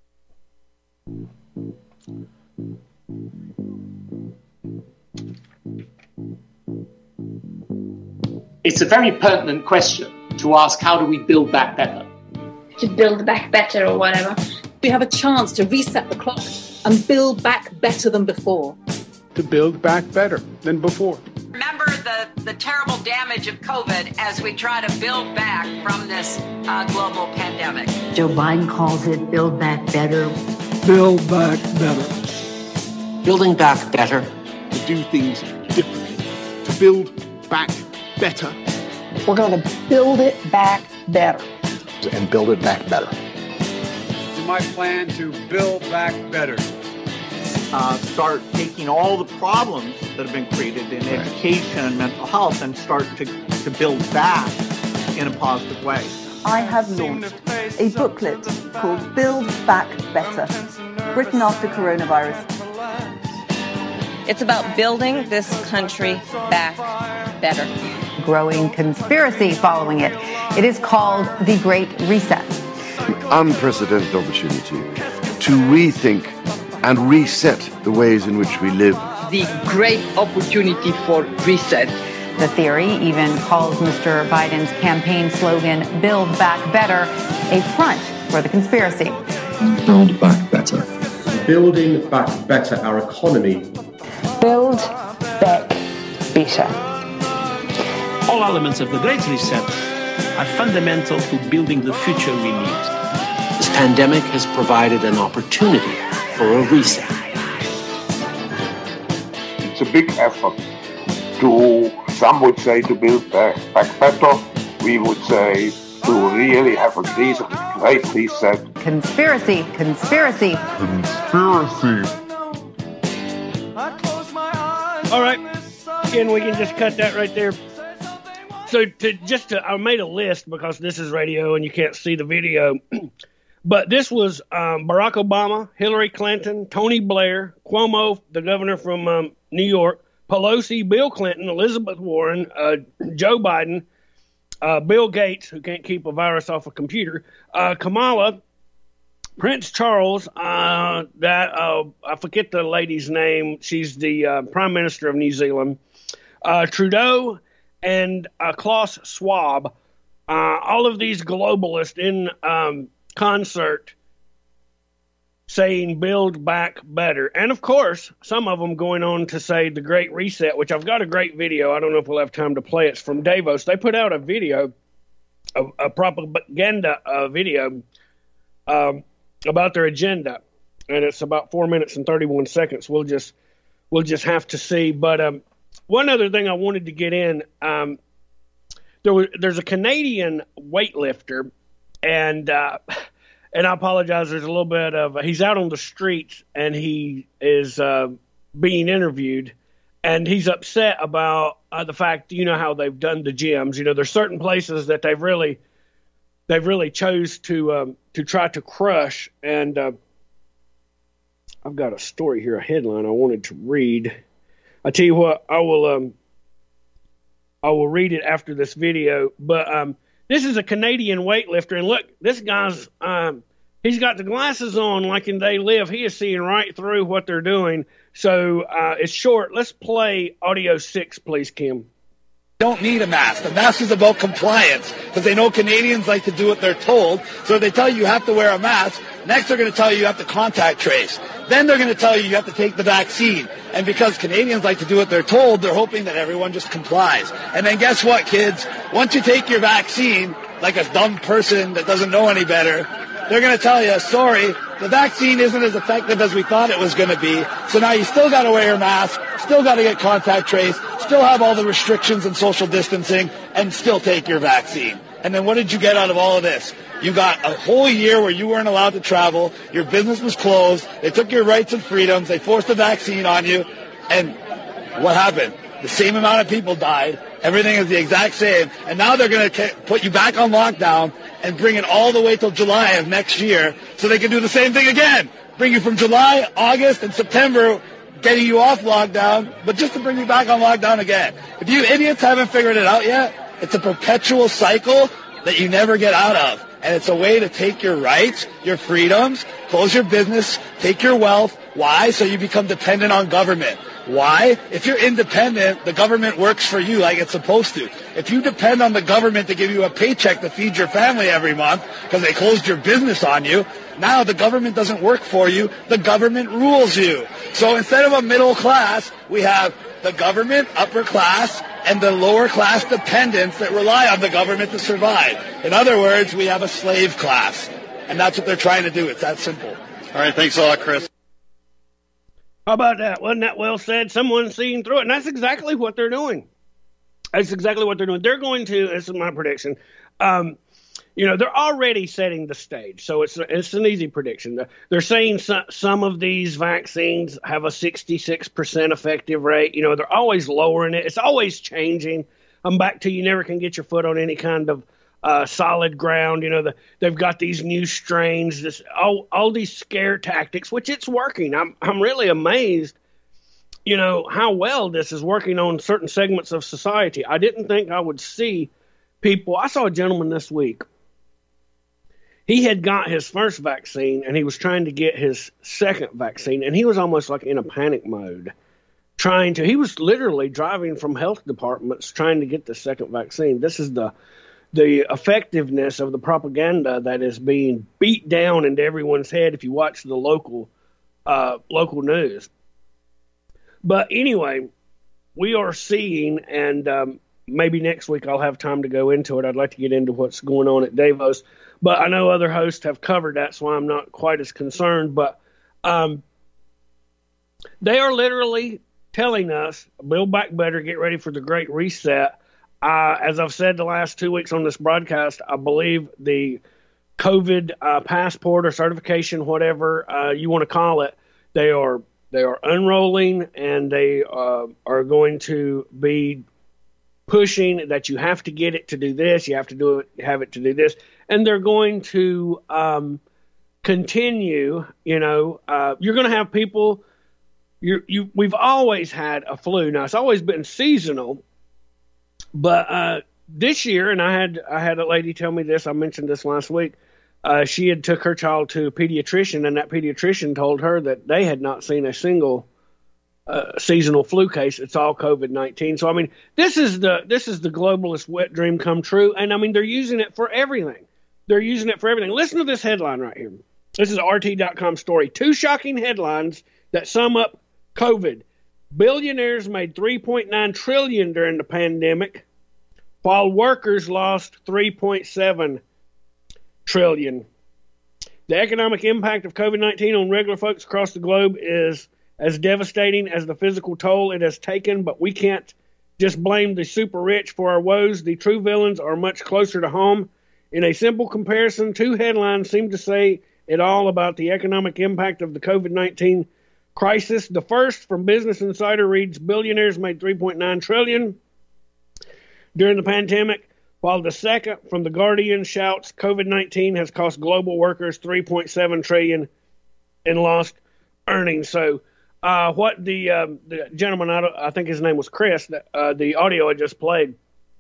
It's a very pertinent question to ask, how do we build back better? To build back better or whatever. We have a chance to reset the clock and build back better than before. To build back better than before. Remember the, the terrible damage of COVID as we try to build back from this uh, global pandemic. Joe Biden calls it Build Back Better. Build back better. Building back better do things differently, to build back better. We're going to build it back better. And build it back better. My plan to build back better. Uh, start taking all the problems that have been created in right. education and mental health and start to, to build back in a positive way. I have launched a booklet called Build Back Better, written after coronavirus. It's about building this country back better. Growing conspiracy following it. It is called the Great Reset. An unprecedented opportunity to rethink and reset the ways in which we live. The great opportunity for reset. The theory even calls Mister Biden's campaign slogan, Build Back Better, a front for the conspiracy. Build back better. Building back better our economy. Build back better. All elements of the Great Reset are fundamental to building the future we need. This pandemic has provided an opportunity for a reset. It's a big effort to, some would say, to build back, back better. We would say to really have a great reset. Conspiracy, conspiracy. Conspiracy. All right. Again, we can just cut that right there. So to just to, I made a list because this is radio and you can't see the video. But this was um, Barack Obama, Hillary Clinton, Tony Blair, Cuomo, the governor from um, New York, Pelosi, Bill Clinton, Elizabeth Warren, uh, Joe Biden, uh, Bill Gates, who can't keep a virus off a computer, uh, Kamala, Prince Charles, uh, that uh, I forget the lady's name. She's the uh, Prime Minister of New Zealand, uh, Trudeau, and uh, Klaus Schwab. Uh, all of these globalists in um, concert saying build back better. And of course, some of them going on to say the Great Reset, which I've got a great video. I don't know if we'll have time to play it. It's from Davos. They put out a video, a, a propaganda uh, video um, about their agenda. And it's about four minutes and thirty-one seconds. We'll just, we'll just have to see. But um, one other thing I wanted to get in, um, there was, there's a Canadian weightlifter, and uh, and I apologize. There's a little bit of he's out on the streets and he is uh, being interviewed, and he's upset about uh, the fact, you know how they've done the gyms. You know, there's certain places that they've really they've really chose to um, to try to crush. And uh, I've got a story here, a headline I wanted to read. I tell you what, I will um, I will read it after this video. But um, this is a Canadian weightlifter, and look, this guy's um, he's got the glasses on like in They Live. He is seeing right through what they're doing. So uh, it's short. Let's play audio six, please, Kim. Don't need a mask. The mask is about compliance because they know Canadians like to do what they're told. So if they tell you you have to wear a mask, next they're going to tell you you have to contact trace. Then they're going to tell you you have to take the vaccine. And because Canadians like to do what they're told, they're hoping that everyone just complies. And then guess what, kids? Once you take your vaccine, like a dumb person that doesn't know any better, they're going to tell you, sorry, the vaccine isn't as effective as we thought it was going to be. So now you still got to wear your mask, still got to get contact trace, still have all the restrictions and social distancing, and still take your vaccine. And then what did you get out of all of this? You got a whole year where you weren't allowed to travel, your business was closed, they took your rights and freedoms, they forced a vaccine on you, and what happened? The same amount of people died, everything is the exact same, and now they're going to put you back on lockdown and bring it all the way till July of next year so they can do the same thing again. Bring you from July, August, and September, getting you off lockdown, but just to bring you back on lockdown again. If you idiots haven't figured it out yet, it's a perpetual cycle that you never get out of. And it's a way to take your rights, your freedoms, close your business, take your wealth. Why? So you become dependent on government. Why? If you're independent, the government works for you like it's supposed to. If you depend on the government to give you a paycheck to feed your family every month because they closed your business on you, now the government doesn't work for you, the government rules you. So instead of a middle class, we have the government, upper class, and the lower class dependents that rely on the government to survive. In other words, we have a slave class. And that's what they're trying to do. It's that simple. All right, thanks a lot, Chris. How about that? Wasn't that well said? Someone seeing through it. And that's exactly what they're doing. That's exactly what they're doing. They're going to, this is my prediction, um, you know, they're already setting the stage. So it's it's an easy prediction. They're saying some, some of these vaccines have a sixty-six percent effective rate. You know, they're always lowering it. It's always changing. I'm back to you never can get your foot on any kind of uh, solid ground. You know, the, they've got these new strains, this all, all these scare tactics, which it's working. I'm I'm really amazed, you know, how well this is working on certain segments of society. I didn't think I would see people. I saw a gentleman this week. He had got his first vaccine and he was trying to get his second vaccine, and he was almost like in a panic mode trying to, he was literally driving from health departments trying to get the second vaccine. This is the, the effectiveness of the propaganda that is being beat down into everyone's head if you watch the local, uh, local news. But anyway, we are seeing, and um, maybe next week I'll have time to go into it. I'd like to get into what's going on at Davos. But I know other hosts have covered that, so I'm not quite as concerned. But um, they are literally telling us, build back better, get ready for the Great Reset. Uh, as I've said the last two weeks on this broadcast, I believe the COVID uh, passport or certification, whatever uh, you want to call it, they are they are unrolling, and they uh, are going to be pushing that you have to get it to do this, you have to do it, have it to do this, and they're going to um, continue. You know, uh, you're going to have people. You you we've always had a flu. Now it's always been seasonal, but uh, this year, and I had I had a lady tell me this. I mentioned this last week. Uh, she had took her child to a pediatrician, and that pediatrician told her that they had not seen a single Uh, seasonal flu case. It's all COVID nineteen. So I mean, this is the this is the globalist wet dream come true, and I mean they're using it for everything. They're using it for everything. Listen to this headline right here. This is R T dot com story. Two shocking headlines that sum up COVID. Billionaires made three point nine trillion dollars during the pandemic, while workers lost three point seven trillion dollars. The economic impact of COVID nineteen on regular folks across the globe is as devastating as the physical toll it has taken, but we can't just blame the super rich for our woes. The true villains are much closer to home. In a simple comparison, two headlines seem to say it all about the economic impact of the COVID nineteen crisis. The first, from Business Insider, reads, billionaires made three point nine trillion dollars during the pandemic, while the second, from The Guardian, shouts, COVID nineteen has cost global workers three point seven trillion dollars in lost earnings. So, Uh, what the, um, the gentleman, I, I think his name was Chris, that, uh, the audio I just played,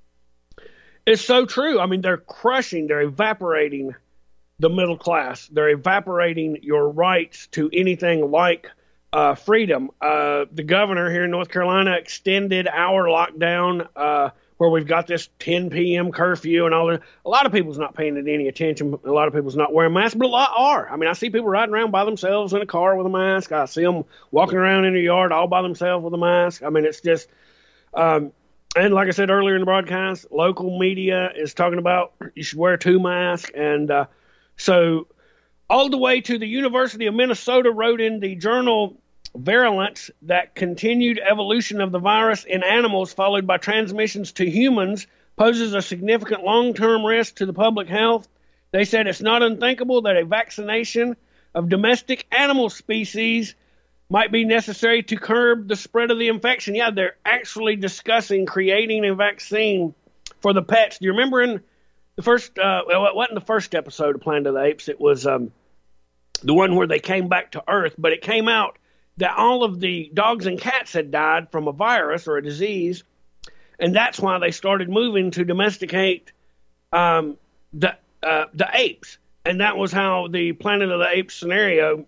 is so true. I mean, they're crushing, they're evaporating the middle class. They're evaporating your rights to anything like uh, freedom. Uh, the governor here in North Carolina extended our lockdown uh, where we've got this ten p.m. curfew and all that. A lot of people's not paying it any attention. A lot of people's not wearing masks, but a lot are. I mean, I see people riding around by themselves in a car with a mask. I see them walking around in the yard all by themselves with a mask. I mean, it's just, um, and like I said earlier in the broadcast, local media is talking about you should wear two masks. And uh, so all the way to the University of Minnesota wrote in the journal Virulence that continued evolution of the virus in animals followed by transmissions to humans poses a significant long-term risk to the public health. They said it's not unthinkable that a vaccination of domestic animal species might be necessary to curb the spread of the infection. Yeah, they're actually discussing creating a vaccine for the pets. Do you remember in the first, uh, well, it wasn't the first episode of Planet of the Apes. It was um, the one where they came back to Earth, but it came out that all of the dogs and cats had died from a virus or a disease, and that's why they started moving to domesticate um, the uh, the apes. And that was how the Planet of the Apes scenario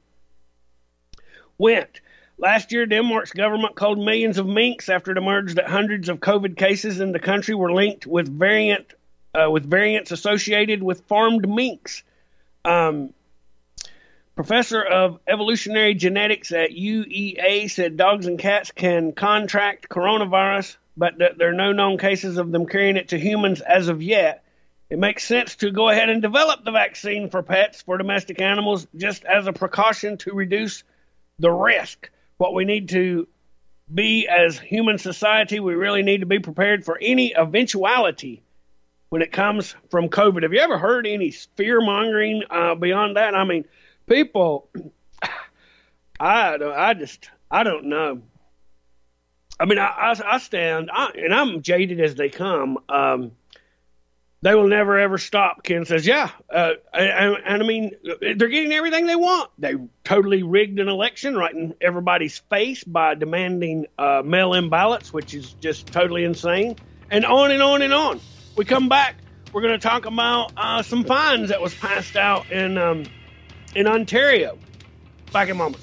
went. Last year, Denmark's government culled millions of minks after it emerged that hundreds of COVID cases in the country were linked with variant uh, with variants associated with farmed minks. Um, Professor of evolutionary genetics at U E A said dogs and cats can contract coronavirus, but that there are no known cases of them carrying it to humans as of yet. It makes sense to go ahead and develop the vaccine for pets, for domestic animals, just as a precaution to reduce the risk. what we need to be as human society. We really need to be prepared for any eventuality when it comes from COVID. Have you ever heard any fear mongering uh, beyond that? I mean, people, I, I just, I don't know. I mean, I, I, I stand, I, and I'm jaded as they come. Um, they will never, ever stop. Ken says, yeah. Uh, and, and I mean, they're getting everything they want. They totally rigged an election right in everybody's face by demanding uh, mail-in ballots, which is just totally insane. And on and on and on. We come back, we're going to talk about uh, some fines that was passed out in, um, in Ontario. Back in moments.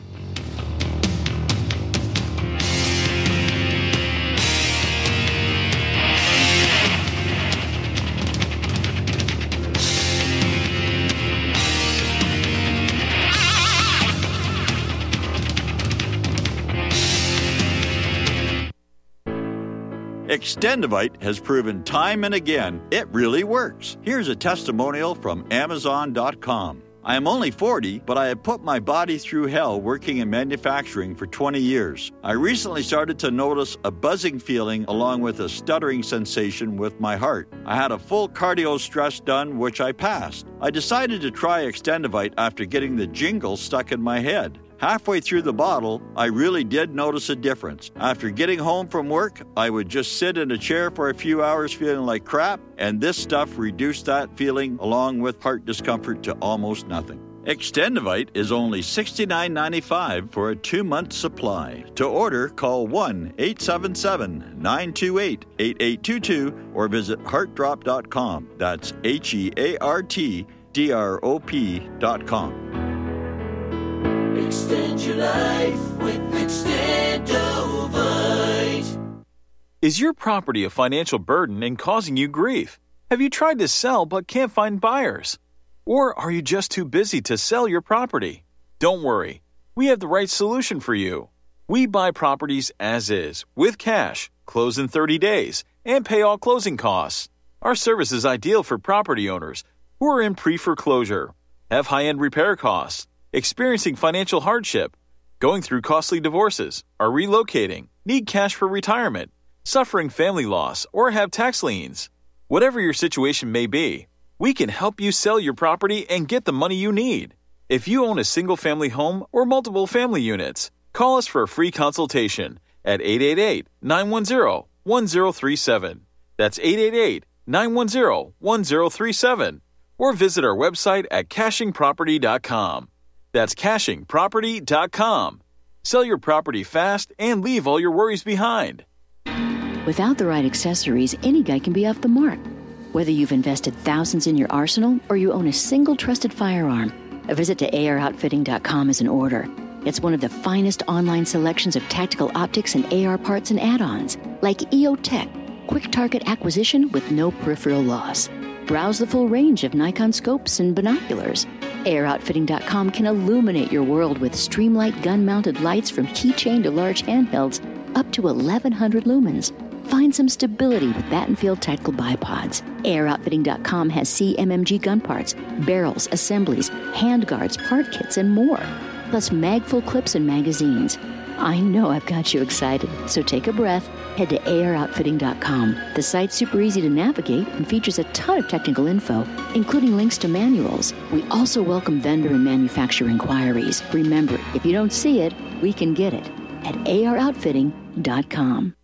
Extendivite has proven time and again it really works. Here's a testimonial from Amazon dot com. I am only forty, but I have put my body through hell working in manufacturing for twenty years. I recently started to notice a buzzing feeling along with a stuttering sensation with my heart. I had a full cardio stress done, which I passed. I decided to try Extendivite after getting the jingle stuck in my head. Halfway through the bottle, I really did notice a difference. After getting home from work, I would just sit in a chair for a few hours feeling like crap, and this stuff reduced that feeling along with heart discomfort to almost nothing. Extendivite is only sixty-nine ninety-five for a two-month supply. To order, call one eight seven seven, nine two eight, eight eight two two or visit heart drop dot com. That's H E A R T D R O P dot com. Extend your life with Extendivite. Is your property a financial burden and causing you grief? Have you tried to sell but can't find buyers? Or are you just too busy to sell your property? Don't worry. We have the right solution for you. We buy properties as is, with cash, close in thirty days, and pay all closing costs. Our service is ideal for property owners who are in pre-foreclosure, have high-end repair costs, experiencing financial hardship, going through costly divorces, are relocating, need cash for retirement, suffering family loss, or have tax liens. Whatever your situation may be, we can help you sell your property and get the money you need. If you own a single-family home or multiple family units, call us for a free consultation at eight eight eight, nine one zero, one zero three seven. That's eight eight eight, nine one zero, one zero three seven. Or visit our website at caching property dot com. That's caching property dot com. Sell your property fast and leave all your worries behind. Without the right accessories, any guy can be off the mark. Whether you've invested thousands in your arsenal or you own a single trusted firearm, a visit to A R outfitting dot com is in order. It's one of the finest online selections of tactical optics and A R parts and add-ons, like E O Tech, quick target acquisition with no peripheral loss. Browse the full range of Nikon scopes and binoculars. A R outfitting dot com can illuminate your world with Streamlight gun-mounted lights from keychain to large handhelds up to eleven hundred lumens. Find some stability with Battenfield tactical bipods. A R outfitting dot com has C M M G gun parts, barrels, assemblies, handguards, part kits, and more. Plus magful clips and magazines. I know I've got you excited, so take a breath. Head to A R outfitting dot com. The site's super easy to navigate and features a ton of technical info, including links to manuals. We also welcome vendor and manufacturer inquiries. Remember, if you don't see it, we can get it at A R outfitting dot com.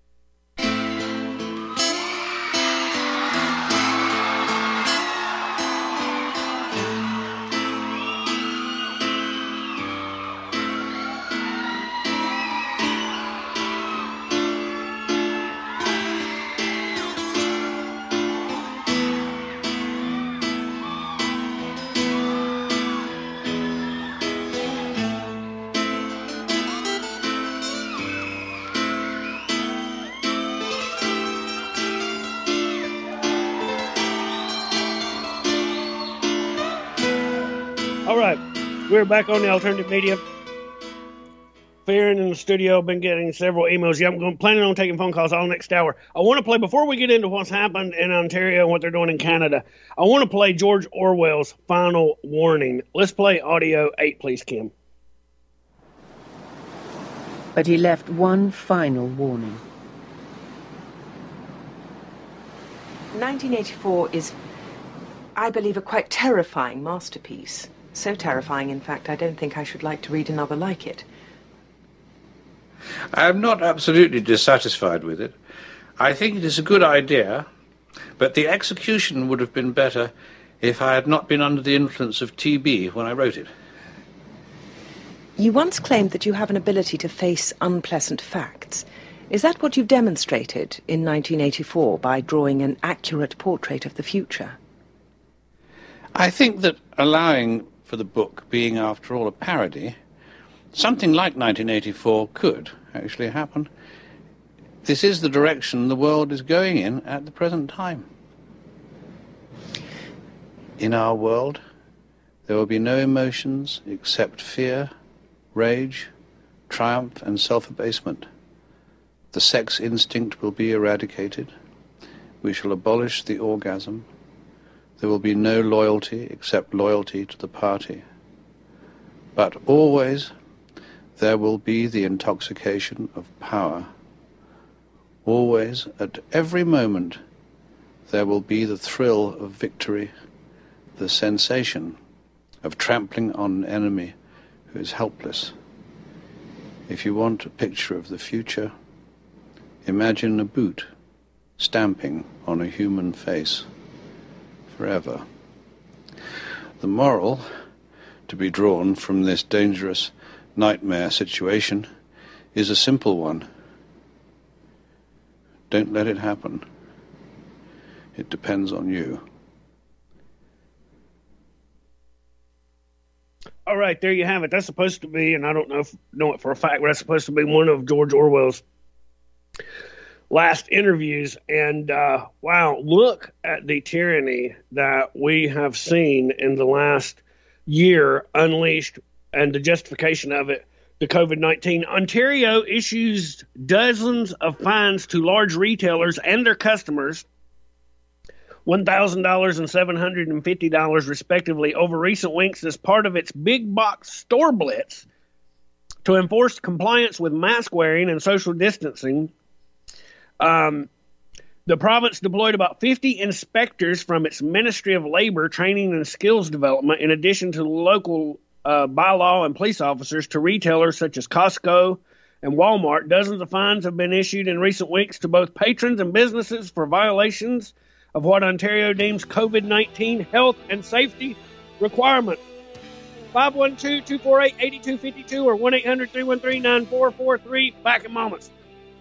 We're back on the alternative media. Farron in the studio, been getting several emails. Yeah, I'm going, planning on taking phone calls all next hour. I want to play, before we get into what's happened in Ontario and what they're doing in Canada, I want to play George Orwell's Final Warning. Let's play audio eight, please, Kim. But he left one final warning. nineteen eighty-four is, I believe, a quite terrifying masterpiece. So terrifying, in fact, I don't think I should like to read another like it. I'm not absolutely dissatisfied with it. I think it is a good idea, but the execution would have been better if I had not been under the influence of T B when I wrote it. You once claimed that you have an ability to face unpleasant facts. Is that what you've demonstrated in nineteen eighty-four by drawing an accurate portrait of the future? I think that allowing for the book being, after all, a parody, something like nineteen eighty-four could actually happen. This is the direction the world is going in at the present time. In our world, there will be no emotions except fear, rage, triumph, and self-abasement. The sex instinct will be eradicated. We shall abolish the orgasm. There will be no loyalty except loyalty to the party. But always there will be the intoxication of power. Always, at every moment, there will be the thrill of victory, the sensation of trampling on an enemy who is helpless. If you want a picture of the future, imagine a boot stamping on a human face forever. The moral to be drawn from this dangerous nightmare situation is a simple one. Don't let it happen. It depends on you. All right, there you have it. That's supposed to be, and I don't know if know it for a fact, but that's supposed to be one of George Orwell's last interviews. And uh, wow, look at the tyranny that we have seen in the last year unleashed, and the justification of it, the COVID nineteen. Ontario issues dozens of fines to large retailers and their customers, one thousand dollars and seven hundred fifty dollars respectively, over recent weeks as part of its big box store blitz to enforce compliance with mask wearing and social distancing. Um, the province deployed about fifty inspectors from its Ministry of Labor, Training and Skills Development, in addition to local uh, bylaw and police officers, to retailers such as Costco and Walmart. Dozens of fines have been issued in recent weeks to both patrons and businesses for violations of what Ontario deems COVID nineteen health and safety requirements. five one two, two four eight, eight two five two or one eight hundred, three one three, nine four four three. Back in moments.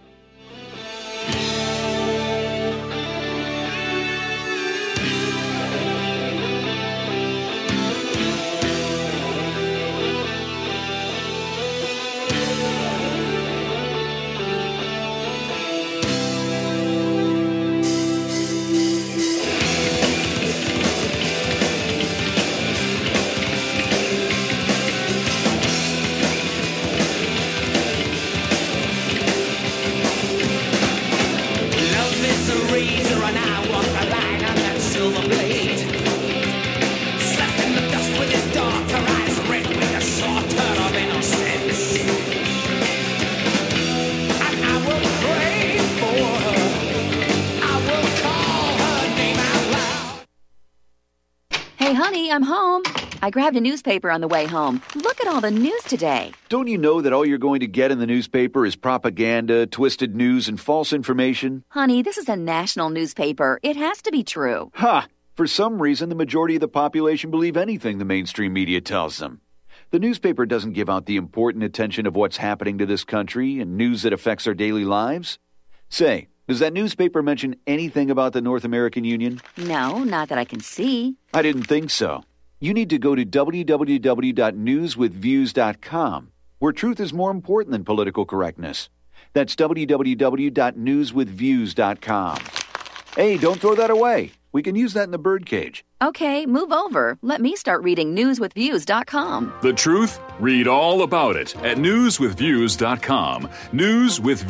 Honey, I'm home. I grabbed a newspaper on the way home. Look at all the news today. Don't you know that all you're going to get in the newspaper is propaganda, twisted news, and false information? Honey, this is a national newspaper. It has to be true. Ha! For some reason, the majority of the population believe anything the mainstream media tells them. The newspaper doesn't give out the important attention of what's happening to this country and news that affects our daily lives. Say, does that newspaper mention anything about the North American Union? No, not that I can see. I didn't think so. You need to go to w w w dot news with views dot com, where truth is more important than political correctness. That's w w w dot news with views dot com. Hey, don't throw that away. We can use that in the birdcage. Okay, move over. Let me start reading news with views dot com. The truth? Read all about it at news with views dot com. News with